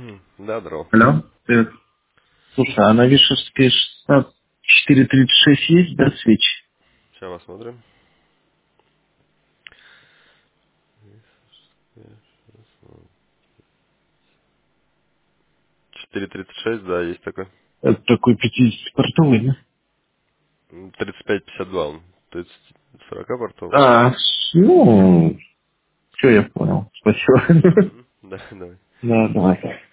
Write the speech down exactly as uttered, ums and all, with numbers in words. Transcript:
Да, здорово. Алло, привет. Слушай, а на Вишевской шестнадцать четыре тридцать шесть есть, да, свечи? Сейчас посмотрим. четыре тридцать шесть, да, есть такой. Это такой пятидесятипортовый, да? М, тридцать пять пятьдесят два он. То есть сорок портов. А, с- ну, все, я понял. Спасибо. Мгм. Да, давай. Да, давай.